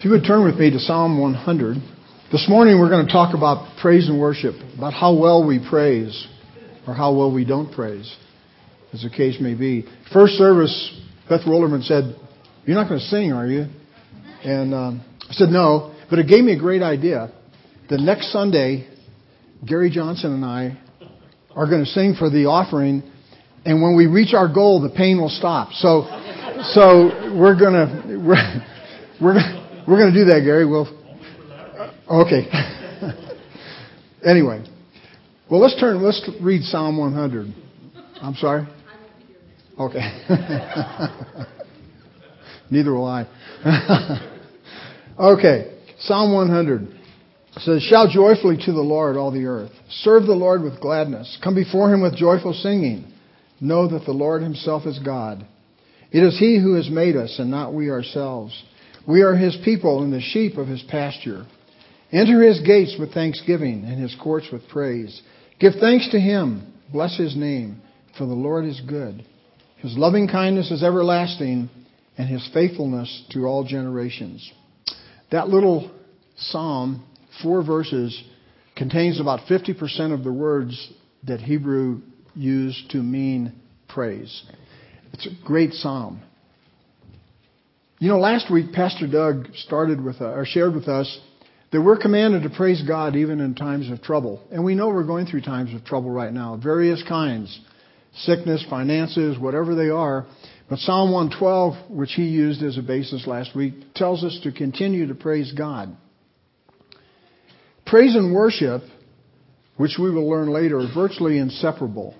If you would turn with me to Psalm 100. This morning we're going to talk about praise and worship, about how well we praise or how well we don't praise, as the case may be. First service, Beth Rollerman said, "You're not going to sing, are you?" And I said, "No," but it gave me a great idea. The next Sunday, Gary Johnson and I are going to sing for the offering, and when we reach our goal, the pain will stop. So we're going to do that, Gary. Okay. Anyway, well, let's read Psalm 100. I'm sorry? Okay. Neither will I. Okay. Psalm 100 says, "Shout joyfully to the Lord, all the earth. Serve the Lord with gladness. Come before Him with joyful singing. Know that the Lord Himself is God. It is He who has made us and not we ourselves. We are His people and the sheep of His pasture. Enter His gates with thanksgiving and His courts with praise. Give thanks to Him. Bless His name, for the Lord is good. His loving kindness is everlasting, and His faithfulness to all generations." That little psalm, 4 verses, contains about 50% of the words that Hebrew used to mean praise. It's a great psalm. You know, last week Pastor Doug shared with us that we're commanded to praise God even in times of trouble. And we know we're going through times of trouble right now, various kinds. Sickness, finances, whatever they are. But Psalm 112, which he used as a basis last week, tells us to continue to praise God. Praise and worship, which we will learn later, are virtually inseparable.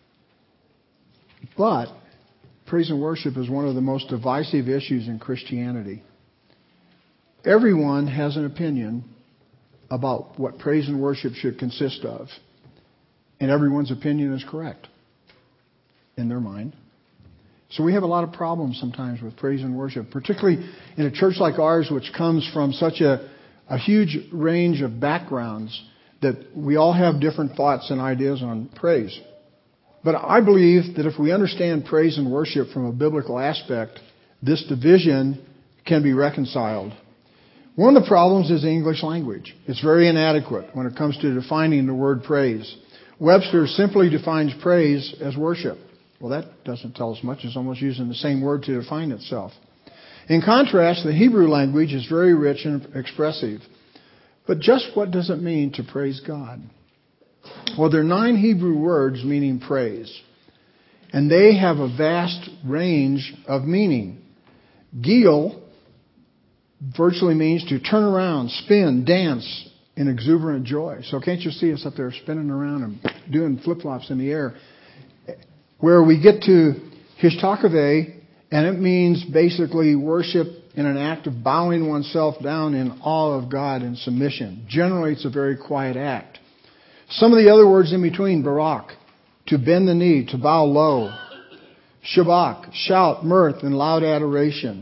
But praise and worship is one of the most divisive issues in Christianity. Everyone has an opinion about what praise and worship should consist of. And everyone's opinion is correct in their mind. So we have a lot of problems sometimes with praise and worship, particularly in a church like ours, which comes from such a huge range of backgrounds that we all have different thoughts and ideas on praise. But I believe that if we understand praise and worship from a biblical aspect, this division can be reconciled. One of the problems is the English language. It's very inadequate when it comes to defining the word praise. Webster simply defines praise as worship. Well, that doesn't tell us much. It's almost using the same word to define itself. In contrast, the Hebrew language is very rich and expressive. But just what does it mean to praise God? Well, there are 9 Hebrew words meaning praise. And they have a vast range of meaning. Gil virtually means to turn around, spin, dance in exuberant joy. So can't you see us up there spinning around and doing flip-flops in the air? Where we get to Hishtachave, and it means basically worship in an act of bowing oneself down in awe of God and submission. Generally, it's a very quiet act. Some of the other words in between, barak, to bend the knee, to bow low. Shabach, shout, mirth, and loud adoration.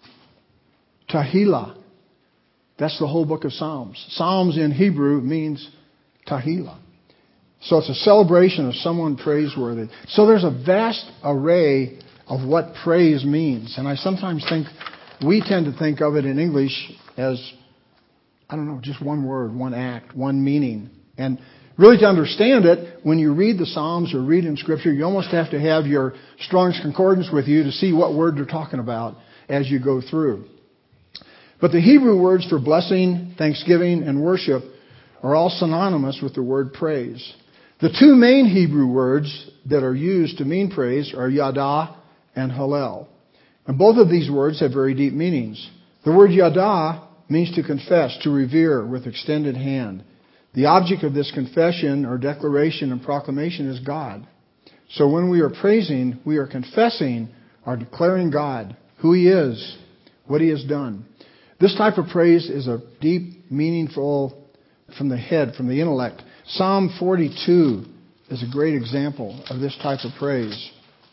Tahila, that's the whole book of Psalms. Psalms in Hebrew means tahila. So it's a celebration of someone praiseworthy. So there's a vast array of what praise means. And I sometimes think we tend to think of it in English as, just one word, one act, one meaning. And really, to understand it, when you read the Psalms or read in Scripture, you almost have to have your Strong's Concordance with you to see what word they're talking about as you go through. But the Hebrew words for blessing, thanksgiving, and worship are all synonymous with the word praise. The 2 main Hebrew words that are used to mean praise are yada and hallel. And both of these words have very deep meanings. The word yada means to confess, to revere with extended hand. The object of this confession or declaration and proclamation is God. So when we are praising, we are confessing or declaring God, who He is, what He has done. This type of praise is a deep, meaningful, from the head, from the intellect. Psalm 42 is a great example of this type of praise.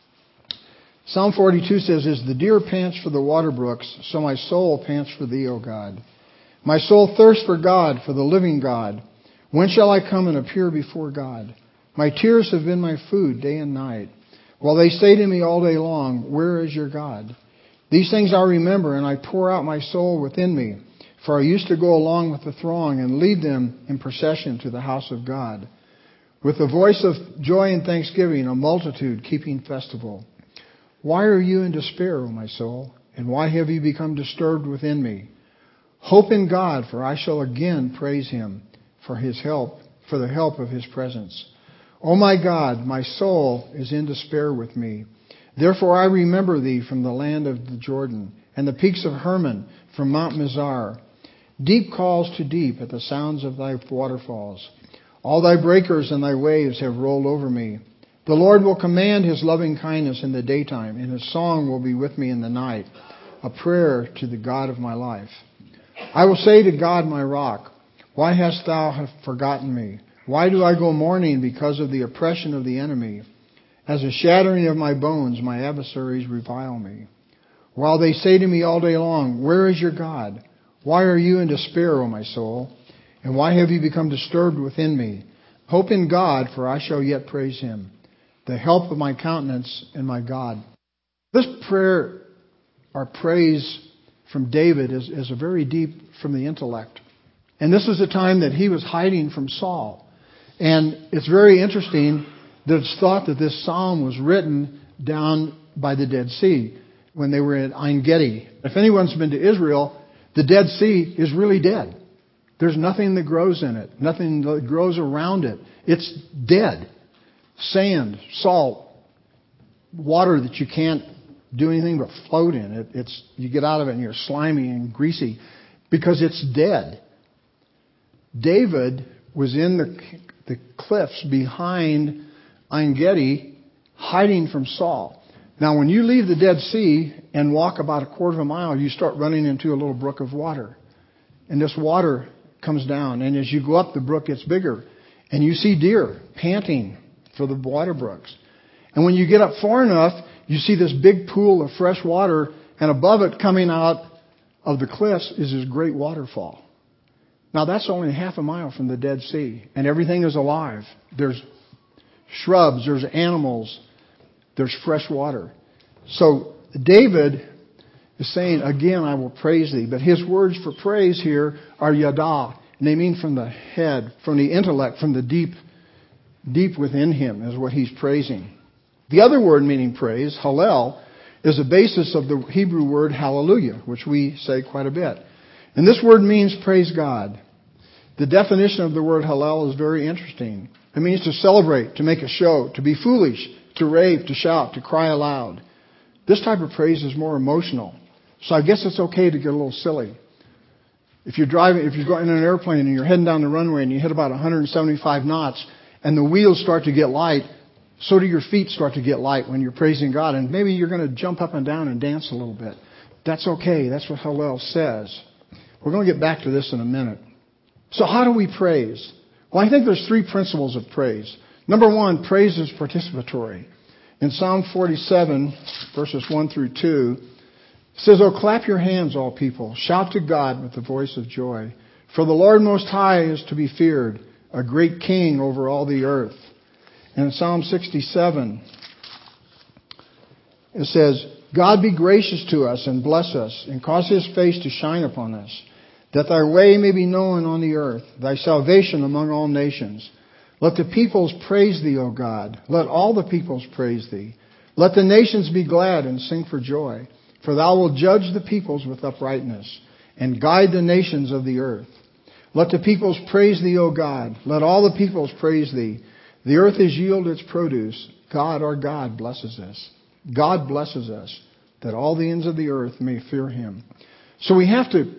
Psalm 42 says, "As the deer pants for the water brooks, so my soul pants for Thee, O God. My soul thirsts for God, for the living God. When shall I come and appear before God? My tears have been my food day and night, while they say to me all day long, where is your God? These things I remember, and I pour out my soul within me. For I used to go along with the throng and lead them in procession to the house of God. With the voice of joy and thanksgiving, a multitude keeping festival. Why are you in despair, O my soul? And why have you become disturbed within me? Hope in God, for I shall again praise Him for the help of His presence. O my God, my soul is in despair with me. Therefore I remember Thee from the land of the Jordan, and the peaks of Hermon from Mount Mizar. Deep calls to deep at the sounds of Thy waterfalls. All Thy breakers and Thy waves have rolled over me. The Lord will command His loving kindness in the daytime, and His song will be with me in the night, a prayer to the God of my life. I will say to God, my rock, why hast Thou forgotten me? Why do I go mourning because of the oppression of the enemy? As a shattering of my bones, my adversaries revile me. While they say to me all day long, where is your God? Why are you in despair, O my soul? And why have you become disturbed within me? Hope in God, for I shall yet praise Him, the help of my countenance and my God. This prayer, or praise from David, is a very deep from the intellect. And this was a time that he was hiding from Saul. And it's very interesting that it's thought that this psalm was written down by the Dead Sea when they were at En Gedi. If anyone's been to Israel, the Dead Sea is really dead. There's nothing that grows in it, nothing that grows around it. It's dead. Sand, salt, water that you can't do anything but float in. You get out of it and you're slimy and greasy because it's dead. David was in the cliffs behind En Gedi, hiding from Saul. Now, when you leave the Dead Sea and walk about a quarter of a mile, you start running into a little brook of water. And this water comes down. And as you go up, the brook gets bigger. And you see deer panting for the water brooks. And when you get up far enough, you see this big pool of fresh water. And above it, coming out of the cliffs, is this great waterfall. Now, that's only half a mile from the Dead Sea. And everything is alive. There's shrubs, there's animals, there's fresh water. So David is saying, again, I will praise Thee. But his words for praise here are yada. And they mean from the head, from the intellect, from the deep within him is what he's praising. The other word meaning praise, hallel, is the basis of the Hebrew word hallelujah, which we say quite a bit. And this word means praise God. The definition of the word hallel is very interesting. It means to celebrate, to make a show, to be foolish, to rave, to shout, to cry aloud. This type of praise is more emotional. So I guess it's okay to get a little silly. If you're going in an airplane and you're heading down the runway and you hit about 175 knots and the wheels start to get light, so do your feet start to get light when you're praising God. And maybe you're going to jump up and down and dance a little bit. That's okay. That's what Hallel says. We're going to get back to this in a minute. So how do we praise? Well, I think there's three principles of praise. Number one, praise is participatory. In Psalm 47, verses 1 through 2, it says, "Oh, clap your hands, all people. Shout to God with the voice of joy. For the Lord Most High is to be feared, a great king over all the earth." And in Psalm 67, it says, "God be gracious to us and bless us and cause His face to shine upon us, that Thy way may be known on the earth, Thy salvation among all nations. Let the peoples praise Thee, O God. Let all the peoples praise Thee. Let the nations be glad and sing for joy. For Thou wilt judge the peoples with uprightness and guide the nations of the earth. Let the peoples praise Thee, O God. Let all the peoples praise Thee. The earth has yielded its produce. God, our God, blesses us. God blesses us, that all the ends of the earth may fear Him." So we have to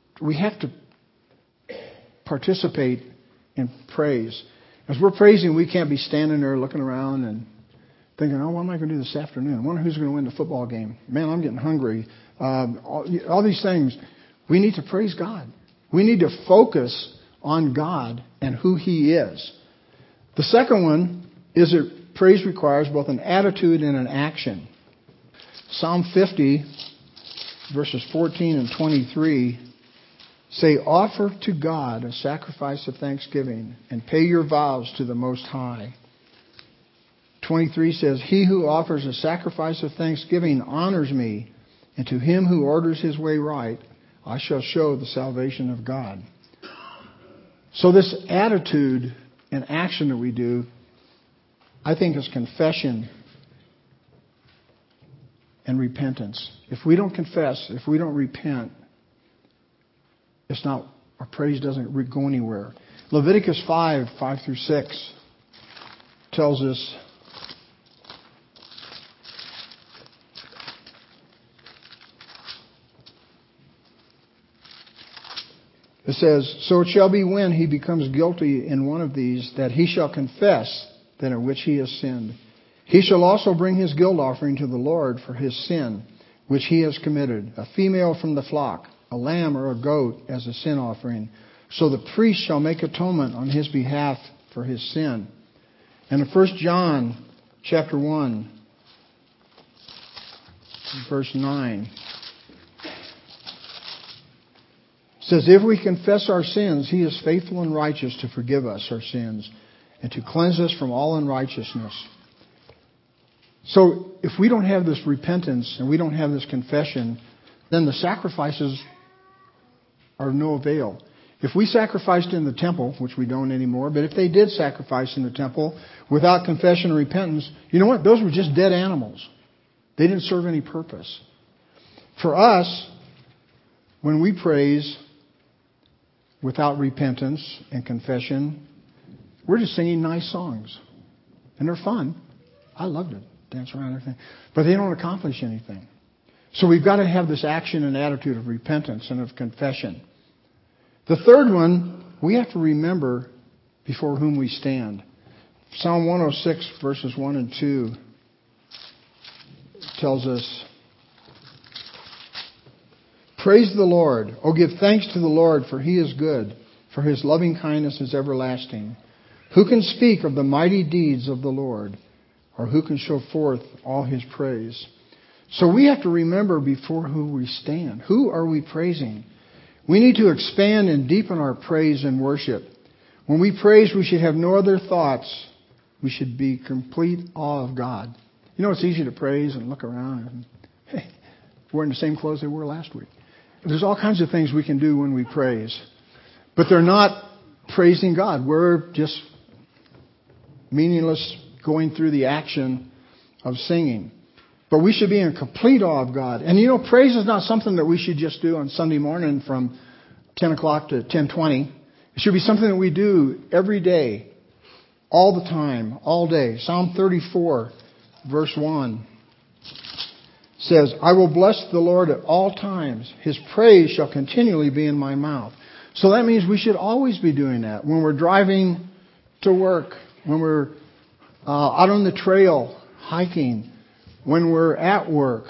participate in praise. As we're praising, we can't be standing there looking around and thinking, "Oh, what am I going to do this afternoon? I wonder who's going to win the football game. Man, I'm getting hungry." All these things. We need to praise God. We need to focus on God and who He is. The second one is that praise requires both an attitude and an action. Psalm 50, verses 14 and 23 say, "Offer to God a sacrifice of thanksgiving and pay your vows to the Most High." 23 says, "He who offers a sacrifice of thanksgiving honors me, and to him who orders his way right, I shall show the salvation of God. So this attitude and action that we do, I think, is confession and repentance. If we don't confess, if we don't repent, our praise doesn't go anywhere. Leviticus 5:5-6 tells us, it says, "So it shall be when he becomes guilty in one of these, that he shall confess that in which he has sinned. He shall also bring his guilt offering to the Lord for his sin, which he has committed, a female from the flock, a lamb or a goat as a sin offering. So the priest shall make atonement on his behalf for his sin." And in 1 John chapter 1, verse 9, says, "If we confess our sins, he is faithful and righteous to forgive us our sins and to cleanse us from all unrighteousness." So if we don't have this repentance and we don't have this confession, then the sacrifices are of no avail. If we sacrificed in the temple, which we don't anymore, but if they did sacrifice in the temple without confession and repentance, you know what? Those were just dead animals. They didn't serve any purpose. For us, when we praise without repentance and confession, we're just singing nice songs. And they're fun. I loved it. Dance around and everything. But they don't accomplish anything. So we've got to have this action and attitude of repentance and of confession. The third one, we have to remember before whom we stand. Psalm 106 verses 1 and 2 tells us, "Praise the Lord. Oh, give thanks to the Lord, for he is good, for his loving kindness is everlasting. Who can speak of the mighty deeds of the Lord, or who can show forth all his praise?" So we have to remember before who we stand. Who are we praising? We need to expand and deepen our praise and worship. When we praise, we should have no other thoughts. We should be complete awe of God. You know, it's easy to praise and look around and, hey, wearing the same clothes they wore last week. There's all kinds of things we can do when we praise. But they're not praising God. We're just meaningless going through the action of singing. But we should be in complete awe of God. And you know, praise is not something that we should just do on Sunday morning from 10 o'clock to 10:20. It should be something that we do every day, all the time, all day. Psalm 34, verse 1 says, "I will bless the Lord at all times. His praise shall continually be in my mouth." So that means we should always be doing that. When we're driving to work, when we're out on the trail hiking, when we're at work.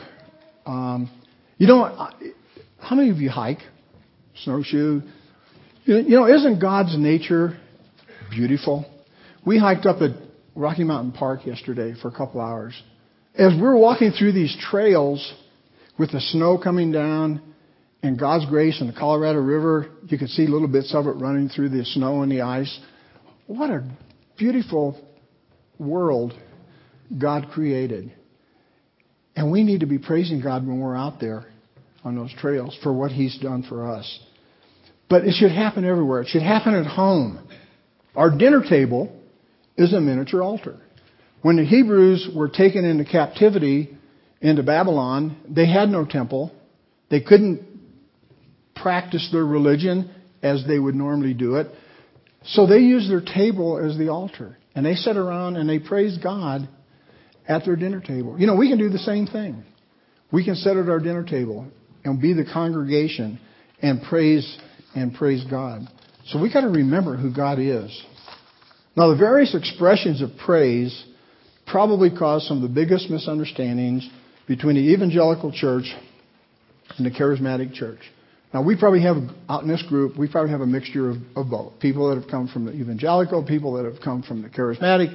You know, how many of you hike? Snowshoe? You know, isn't God's nature beautiful? We hiked up at Rocky Mountain Park yesterday for a couple hours. As we're walking through these trails with the snow coming down and God's grace and the Colorado River, you could see little bits of it running through the snow and the ice. What a beautiful world God created. And we need to be praising God when we're out there on those trails for what He's done for us. But it should happen everywhere. It should happen at home. Our dinner table is a miniature altar. When the Hebrews were taken into captivity into Babylon, they had no temple. They couldn't practice their religion as they would normally do it. So they used their table as the altar. And they sat around and they praised God at their dinner table. You know, we can do the same thing. We can sit at our dinner table and be the congregation and praise God. So we got to remember who God is. Now, the various expressions of praise probably caused some of the biggest misunderstandings between the evangelical church and the charismatic church. Now, we probably have, out in this group, we probably have a mixture of both. People that have come from the evangelical, people that have come from the charismatic.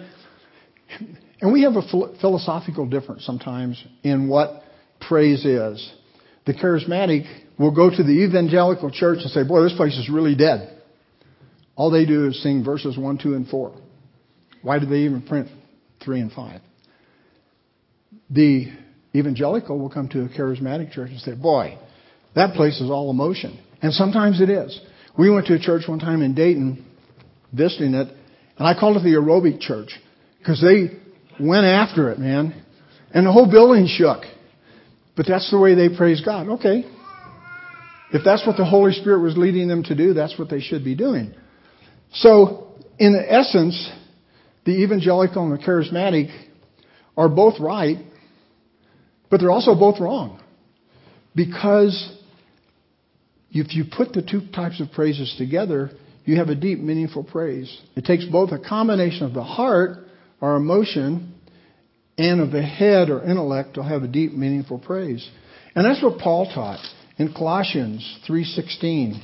And we have a philosophical difference sometimes in what praise is. The charismatic will go to the evangelical church and say, boy, this place is really dead. All they do is sing verses 1, 2, and 4. Why do they even print 3 and 5? The evangelical will come to a charismatic church and say, boy, That place is all emotion. And sometimes it is. We went to a church one time in Dayton, visiting it, and I called it the aerobic church because they went after it, man. And the whole building shook. But that's the way they praise God. Okay. If that's what the Holy Spirit was leading them to do, that's what they should be doing. So, in essence, the evangelical and the charismatic are both right, but they're also both wrong. Because if you put the two types of praises together, you have a deep, meaningful praise. It takes both a combination of the heart, or emotion, and of the head or intellect to have a deep, meaningful praise. And that's what Paul taught in Colossians 3:16.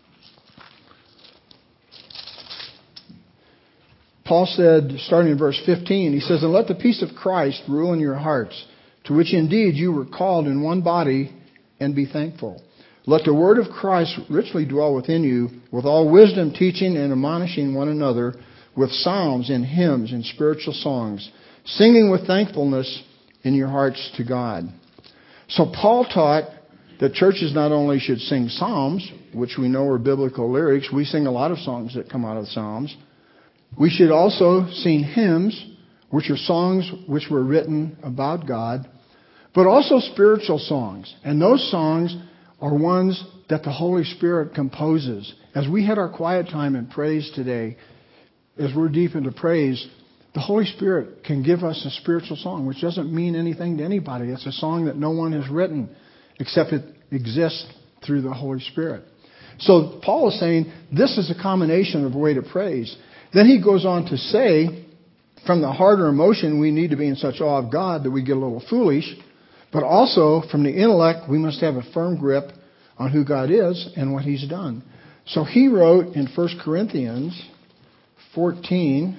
Paul said, starting in verse 15, he says, "And let the peace of Christ rule in your hearts, to which indeed you were called in one body, and be thankful. Let the word of Christ richly dwell within you, with all wisdom teaching and admonishing one another, with psalms and hymns and spiritual songs, singing with thankfulness in your hearts to God." So Paul taught that churches not only should sing psalms, which we know are biblical lyrics. We sing a lot of songs that come out of Psalms. We should also sing hymns, which are songs which were written about God, but also spiritual songs. And those songs are ones that the Holy Spirit composes. As we had our quiet time in praise today, as we're deep into praise, the Holy Spirit can give us a spiritual song, which doesn't mean anything to anybody. It's a song that no one has written, except it exists through the Holy Spirit. So Paul is saying this is a combination of a way to praise. Then he goes on to say, from the heart or emotion, we need to be in such awe of God that we get a little foolish. But also, from the intellect, we must have a firm grip on who God is and what He's done. So he wrote in 1 Corinthians 14,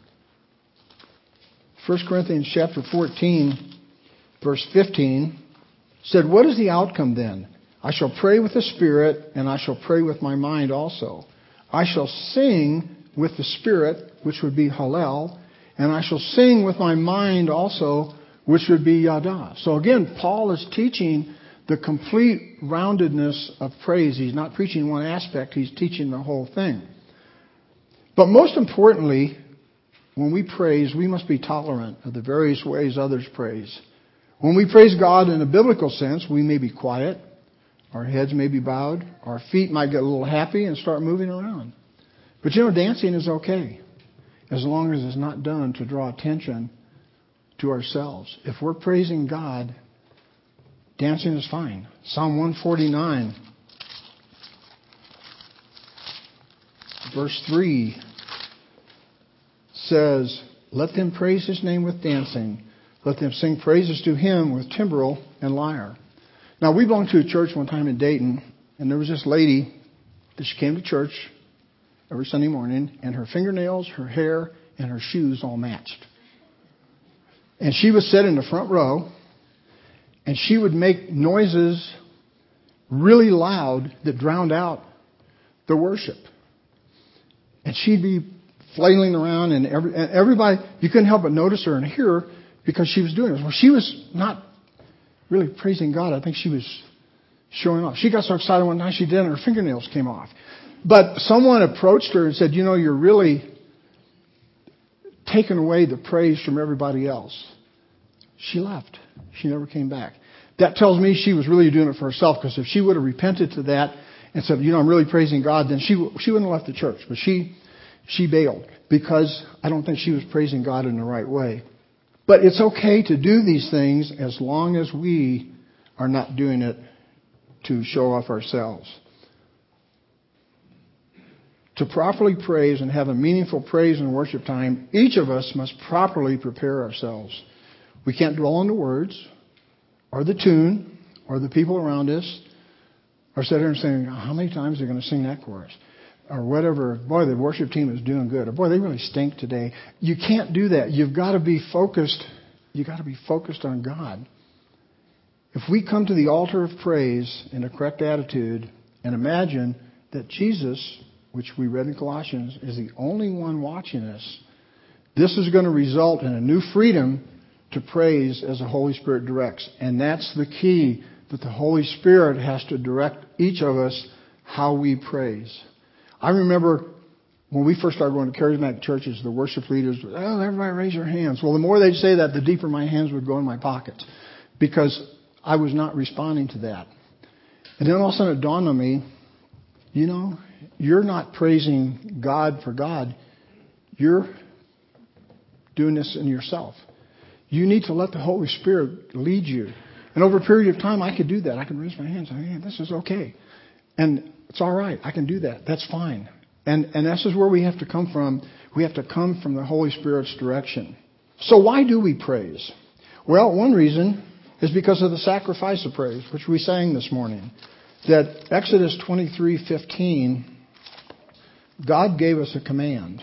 1 Corinthians chapter 14, verse 15, said, "What is the outcome then? I shall pray with the Spirit, and I shall pray with my mind also. I shall sing with the Spirit, which would be Hallel, and I shall sing with my mind also, which would be Yada." So again, Paul is teaching the complete roundedness of praise. He's not preaching one aspect, he's teaching the whole thing. But most importantly, when we praise, we must be tolerant of the various ways others praise. When we praise God in a biblical sense, we may be quiet, our heads may be bowed, our feet might get a little happy and start moving around. But dancing is okay, as long as it's not done to draw attention to ourselves. If we're praising God, dancing is fine. Psalm 149, verse 3 says, "Let them praise His name with dancing. Let them sing praises to Him with timbrel and lyre." Now, we belonged to a church one time in Dayton, and there was this lady that she came to church every Sunday morning, and her fingernails, her hair, and her shoes all matched. And she would sit in the front row, and she would make noises really loud that drowned out the worship. And she'd be flailing around, and everybody, you couldn't help but notice her and hear her because she was doing this. Well, she was not really praising God. I think she was showing off. She got so excited one night she did, and her fingernails came off. But someone approached her and said, "You're really taking away the praise from everybody else." She left. She never came back. That tells me she was really doing it for herself, because if she would have repented to that and said, "I'm really praising God," then she wouldn't have left the church. But she bailed, because I don't think she was praising God in the right way. But it's okay to do these things as long as we are not doing it to show off ourselves. To properly praise and have a meaningful praise and worship time, each of us must properly prepare ourselves. We can't dwell on the words, or the tune, or the people around us, or sit there and say, "How many times are they going to sing that chorus?" Or whatever. "Boy, the worship team is doing good." Or, "Boy, they really stink today." You can't do that. You've got to be focused. You've got to be focused on God. If we come to the altar of praise in a correct attitude and imagine that Jesus, which we read in Colossians, is the only one watching us, this is going to result in a new freedom to praise as the Holy Spirit directs. And that's the key but the Holy Spirit has to direct each of us how we praise. I remember when we first started going to charismatic churches, the worship leaders would, oh, everybody raise your hands. Well, the more they'd say that, the deeper my hands would go in my pockets because I was not responding to that. And then all of a sudden it dawned on me, you're not praising God for God. You're doing this in yourself. You need to let the Holy Spirit lead you. And over a period of time, I could do that. I can raise my hands and say, hey, this is okay. And it's all right. I can do that. That's fine. And this is where we have to come from. We have to come from the Holy Spirit's direction. So why do we praise? Well, one reason is because of the sacrifice of praise, which we sang this morning. That Exodus 23:15, God gave us a command.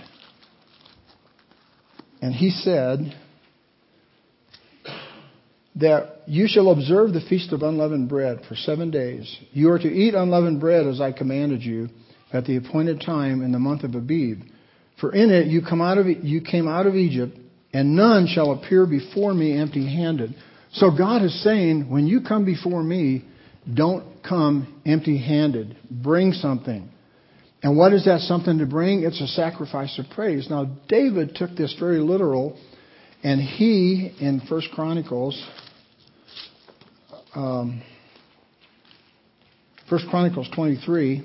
And He said that you shall observe the Feast of Unleavened Bread for 7 days. You are to eat unleavened bread as I commanded you at the appointed time in the month of Abib. For in it you came out of Egypt, and none shall appear before me empty-handed. So God is saying, when you come before me, don't come empty-handed. Bring something. And what is that something to bring? It's a sacrifice of praise. Now, David took this very literal, and he, in 1 Chronicles 23,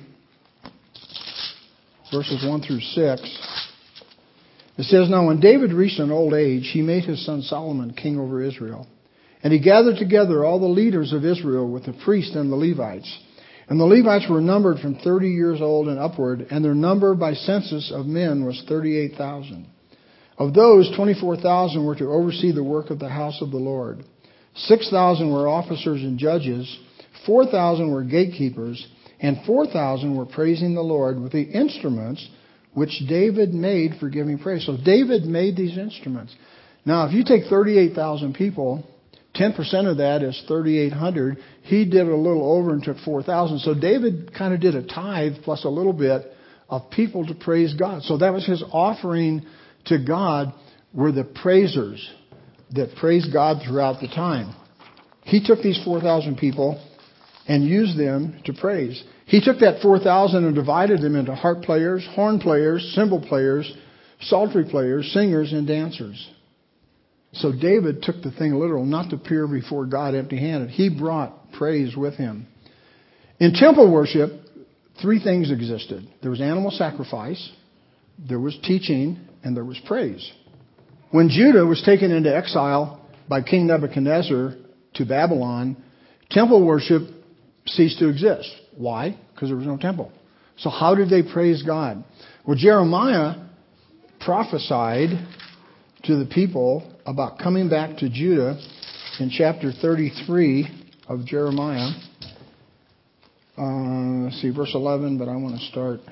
verses 1 through 6, it says, Now when David reached an old age, he made his son Solomon king over Israel. And he gathered together all the leaders of Israel with the priests and the Levites. And the Levites were numbered from 30 years old and upward, and their number by census of men was 38,000. Of those, 24,000 were to oversee the work of the house of the Lord. 6,000 were officers and judges, 4,000 were gatekeepers, and 4,000 were praising the Lord with the instruments which David made for giving praise. So David made these instruments. Now, if you take 38,000 people, 10% of that is 3,800. He did a little over and took 4,000. So David kind of did a tithe plus a little bit of people to praise God. So that was his offering to God, were the praisers that praised God throughout the time. He took these 4,000 people and used them to praise. He took that 4,000 and divided them into harp players, horn players, cymbal players, psaltery players, singers, and dancers. So David took the thing literal, not to appear before God empty-handed. He brought praise with him. In temple worship, 3 things existed. There was animal sacrifice, there was teaching, and there was praise. When Judah was taken into exile by King Nebuchadnezzar to Babylon, temple worship ceased to exist. Why? Because there was no temple. So how did they praise God? Well, Jeremiah prophesied to the people about coming back to Judah in chapter 33 of Jeremiah. Let's see, verse 11, but I want to start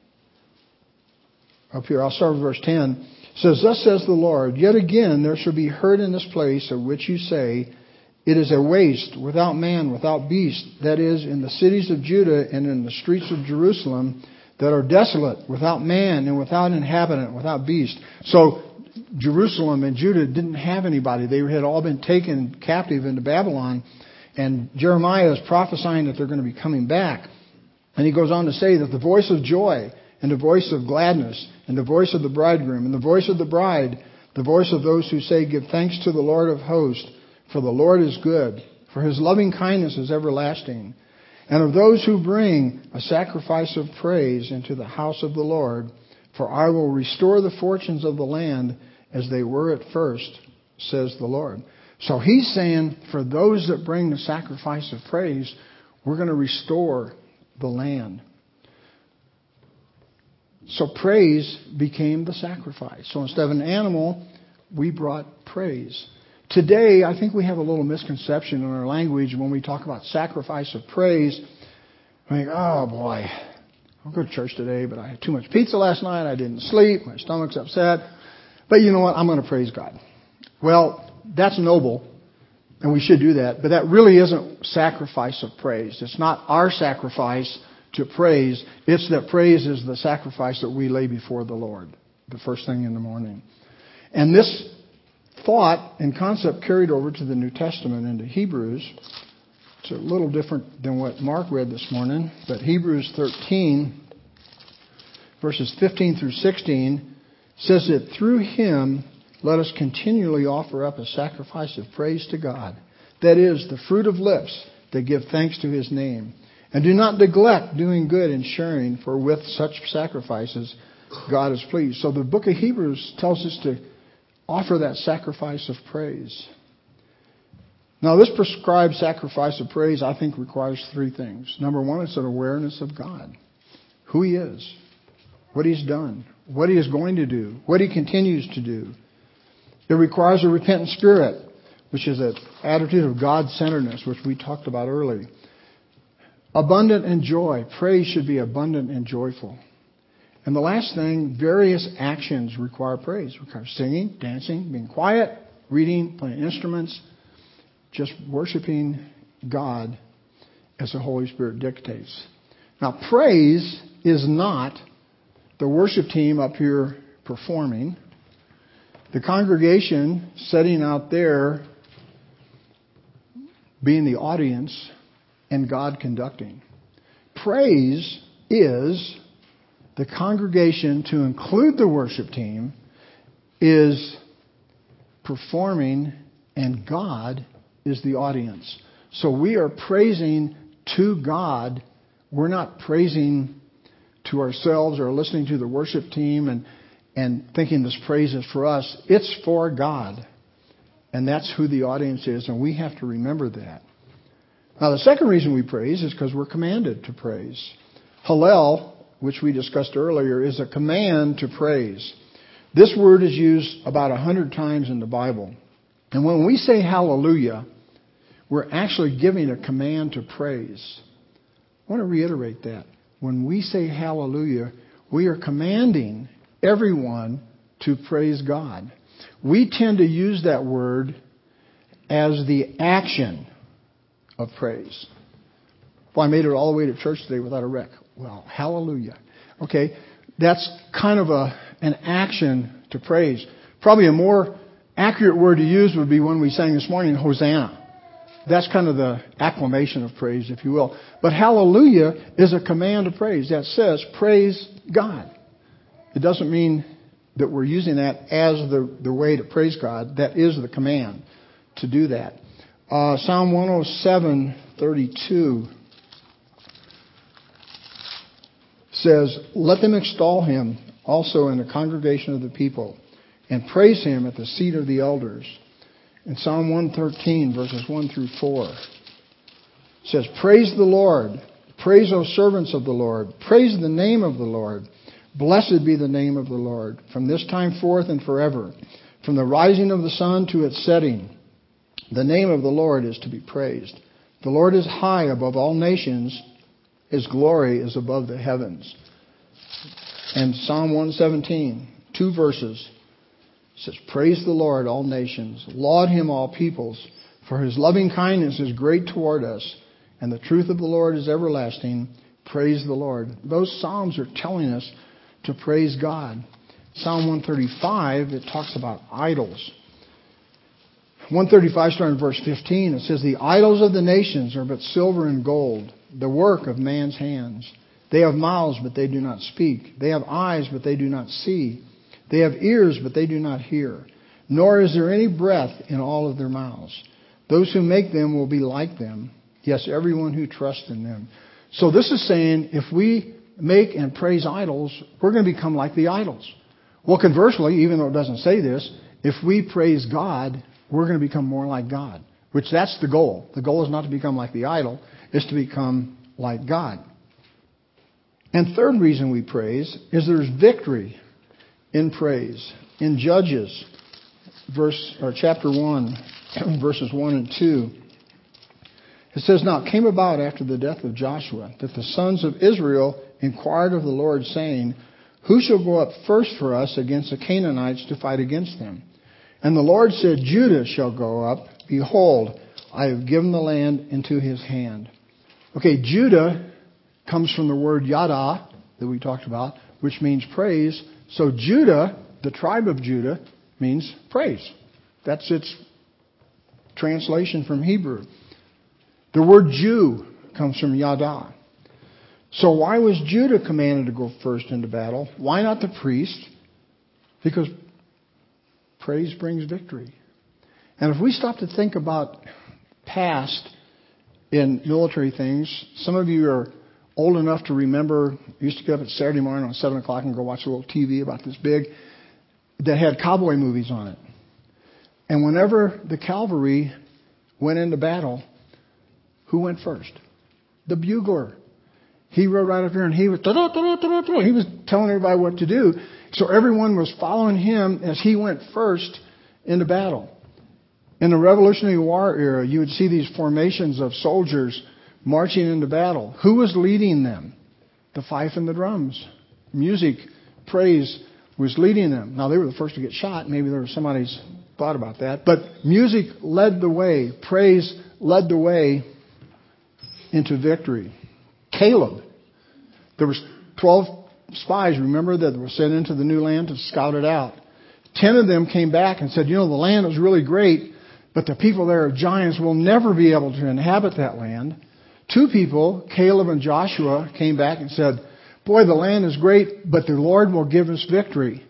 up here. I'll start with verse 10. It says, Thus says the Lord, Yet again there shall be heard in this place of which you say, It is a waste, without man, without beast, that is, in the cities of Judah and in the streets of Jerusalem, that are desolate, without man and without inhabitant, without beast. So Jerusalem and Judah didn't have anybody. They had all been taken captive into Babylon. And Jeremiah is prophesying that they're going to be coming back. And he goes on to say that the voice of joy and the voice of gladness and the voice of the bridegroom and the voice of the bride, the voice of those who say, Give thanks to the Lord of hosts, for the Lord is good, for his loving kindness is everlasting. And of those who bring a sacrifice of praise into the house of the Lord, for I will restore the fortunes of the land as they were at first, says the Lord. So he's saying, for those that bring the sacrifice of praise, we're going to restore the land. So praise became the sacrifice. So instead of an animal, we brought praise. Today, I think we have a little misconception in our language when we talk about sacrifice of praise. I think, oh boy, I'll go to church today, but I had too much pizza last night. I didn't sleep. My stomach's upset. But you know what? I'm going to praise God. Well, that's noble, and we should do that. But that really isn't sacrifice of praise. It's not our sacrifice to praise. It's that praise is the sacrifice that we lay before the Lord the first thing in the morning. And this thought and concept carried over to the New Testament into Hebrews It's a little different than what Mark read this morning, but Hebrews 13, verses 15 through 16, says that through him let us continually offer up a sacrifice of praise to God. That is, the fruit of lips that give thanks to his name. And do not neglect doing good and sharing, for with such sacrifices God is pleased. So the book of Hebrews tells us to offer that sacrifice of praise. Now, this prescribed sacrifice of praise, I think, requires three things. Number one, it's an awareness of God, who he is, what he's done, what he is going to do, what he continues to do. It requires a repentant spirit, which is an attitude of God-centeredness, which we talked about earlier. Abundant in joy. Praise should be abundant and joyful. And the last thing, various actions require praise. It requires singing, dancing, being quiet, reading, playing instruments, just worshiping God as the Holy Spirit dictates. Now, praise is not the worship team up here performing, the congregation sitting out there being the audience, and God conducting. Praise is the congregation, to include the worship team, is performing, and God is the audience. So we are praising to God. We're not praising to ourselves or listening to the worship team and thinking this praise is for us. It's for God. And that's who the audience is, and we have to remember that. Now, the second reason we praise is because we're commanded to praise. Hallel, which we discussed earlier, is a command to praise. This word is used about 100 times in the Bible. And when we say hallelujah, we're actually giving a command to praise. I want to reiterate that. When we say hallelujah, we are commanding everyone to praise God. We tend to use that word as the action of praise. Well, I made it all the way to church today without a wreck. Well, hallelujah. Okay, that's kind of an action to praise. Probably a more accurate word to use would be when we sang this morning, Hosanna. That's kind of the acclamation of praise, if you will. But hallelujah is a command of praise that says, praise God. It doesn't mean that we're using that as the way to praise God. That is the command to do that. Psalm 107:32 says, let them extol him also in the congregation of the people, and praise him at the seat of the elders. In Psalm 113, verses 1 through 4, it says, praise the Lord. Praise, O servants of the Lord. Praise the name of the Lord. Blessed be the name of the Lord, from this time forth and forever. From the rising of the sun to its setting, the name of the Lord is to be praised. The Lord is high above all nations. His glory is above the heavens. And Psalm 117, 2 verses, says, praise the Lord, all nations. Laud him, all peoples. For his loving kindness is great toward us, and the truth of the Lord is everlasting. Praise the Lord. Those Psalms are telling us to praise God. Psalm 135, it talks about idols. 135, starting in verse 15, it says, the idols of the nations are but silver and gold, the work of man's hands. They have mouths, but they do not speak. They have eyes, but they do not see. They have ears, but they do not hear. Nor is there any breath in all of their mouths. Those who make them will be like them. Yes, everyone who trusts in them. So this is saying, if we make and praise idols, we're going to become like the idols. Well, conversely, even though it doesn't say this, if we praise God, we're going to become more like God, which that's the goal. The goal is not to become like the idol, it's to become like God. And third reason we praise is there's victory in praise. In Judges, chapter 1, verses 1 and 2, it says, now it came about after the death of Joshua that the sons of Israel inquired of the Lord, saying, who shall go up first for us against the Canaanites to fight against them? And the Lord said, Judah shall go up. Behold, I have given the land into his hand. Okay, Judah comes from the word yada that we talked about, which means praise. So Judah, the tribe of Judah, means praise. That's its translation from Hebrew. The word Jew comes from Yada. So why was Judah commanded to go first into battle? Why not the priest? Because praise brings victory. And if we stop to think about past in military things, some of you are old enough to remember, used to get up at Saturday morning at 7 o'clock and go watch a little TV about this big, that had cowboy movies on it. And whenever the cavalry went into battle, who went first? The bugler. He rode right up here and he was telling everybody what to do. So everyone was following him as he went first into battle. In the Revolutionary War era, you would see these formations of soldiers marching into battle. Who was leading them? The fife and the drums. Music, praise was leading them. Now, they were the first to get shot. Maybe there was somebody's thought about that. But music led the way. Praise led the way into victory. Caleb. There was 12 spies, remember, that were sent into the new land to scout it out. 10 of them came back and said, the land is really great, but the people there are giants. We'll never be able to inhabit that land. 2 people, Caleb and Joshua, came back and said, boy, the land is great, but the Lord will give us victory.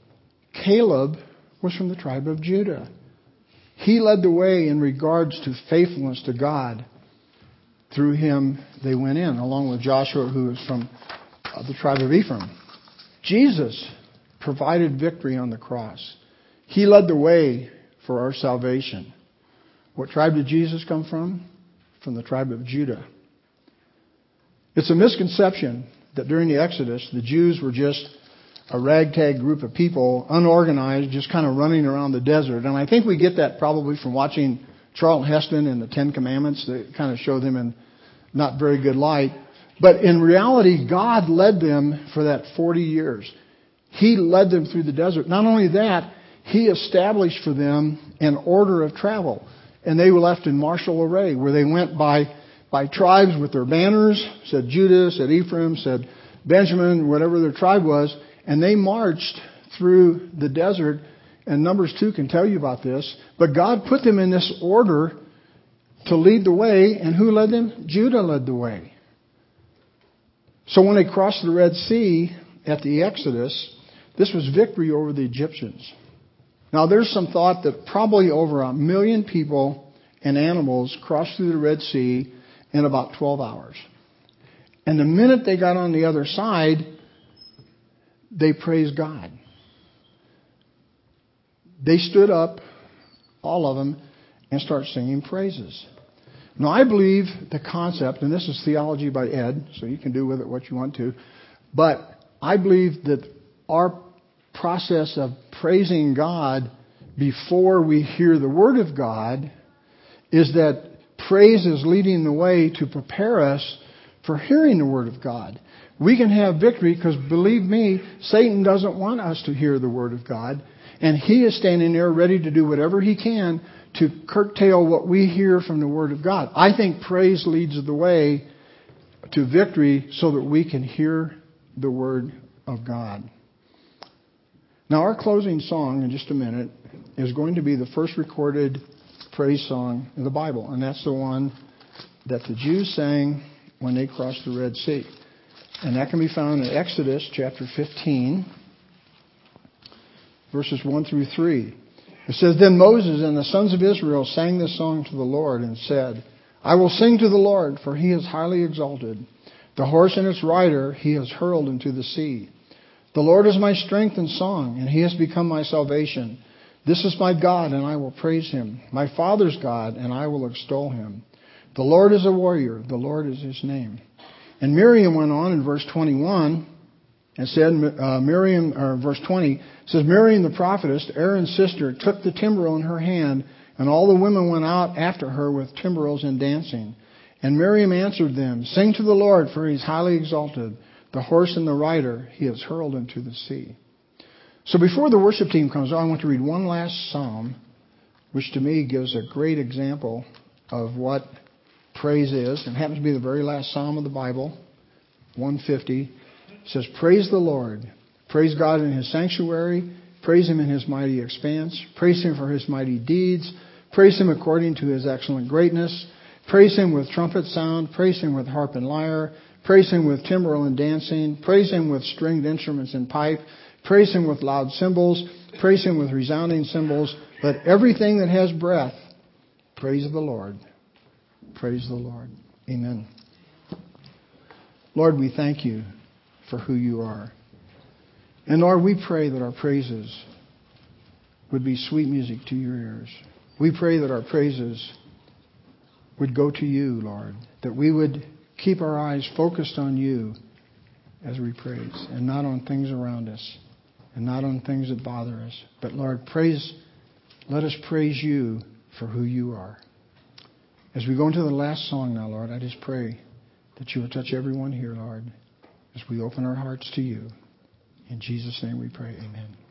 Caleb was from the tribe of Judah. He led the way in regards to faithfulness to God. Through him, they went in, along with Joshua, who was from the tribe of Ephraim. Jesus provided victory on the cross. He led the way for our salvation. What tribe did Jesus come from? From the tribe of Judah. It's a misconception that during the Exodus, the Jews were just a ragtag group of people, unorganized, just kind of running around the desert. And I think we get that probably from watching Charlton Heston and the Ten Commandments. They kind of show them in not very good light. But in reality, God led them for that 40 years. He led them through the desert. Not only that, He established for them an order of travel. And they were left in martial array, where they went by tribes with their banners, said Judah, said Ephraim, said Benjamin, whatever their tribe was. And they marched through the desert. And Numbers 2 can tell you about this. But God put them in this order to lead the way. And who led them? Judah led the way. So when they crossed the Red Sea at the Exodus, this was victory over the Egyptians. Now there's some thought that probably over 1 million people and animals crossed through the Red Sea in about 12 hours. And the minute they got on the other side, they praised God. They stood up, all of them, and started singing praises. Now, I believe the concept, and this is theology by Ed, so you can do with it what you want to, but I believe that our process of praising God before we hear the Word of God is that praise is leading the way to prepare us for hearing the Word of God. We can have victory because, believe me, Satan doesn't want us to hear the Word of God. And he is standing there ready to do whatever he can to curtail what we hear from the Word of God. I think praise leads the way to victory so that we can hear the Word of God. Now, our closing song in just a minute is going to be the first recorded praise song in the Bible. And that's the one that the Jews sang when they crossed the Red Sea. And that can be found in Exodus chapter 15, verses 1 through 3. It says, Then Moses and the sons of Israel sang this song to the Lord and said, I will sing to the Lord, for he is highly exalted. The horse and its rider he has hurled into the sea. The Lord is my strength and song, and he has become my salvation. This is my God, and I will praise him. My Father's God, and I will extol him. The Lord is a warrior. The Lord is his name. And Miriam went on in verse 21 and said, verse 20 says, Miriam the prophetess, Aaron's sister, took the timbrel in her hand, and all the women went out after her with timbrels and dancing. And Miriam answered them, Sing to the Lord, for he is highly exalted. The horse and the rider he has hurled into the sea. So before the worship team comes on, I want to read one last psalm, which to me gives a great example of what praise is. It happens to be the very last psalm of the Bible, 150. It says, Praise the Lord. Praise God in his sanctuary. Praise him in his mighty expanse. Praise him for his mighty deeds. Praise him according to his excellent greatness. Praise Him with trumpet sound. Praise Him with harp and lyre. Praise Him with timbrel and dancing. Praise Him with stringed instruments and pipe. Praise Him with loud cymbals. Praise Him with resounding cymbals. Let everything that has breath praise the Lord. Praise the Lord. Amen. Lord, we thank You for who You are. And Lord, we pray that our praises would be sweet music to Your ears. We pray that our praises would go to You, Lord, that we would keep our eyes focused on You as we praise, and not on things around us, and not on things that bother us. But Lord, let us praise You for who You are. As we go into the last song now, Lord, I just pray that You will touch everyone here, Lord, as we open our hearts to You. In Jesus' name we pray, amen.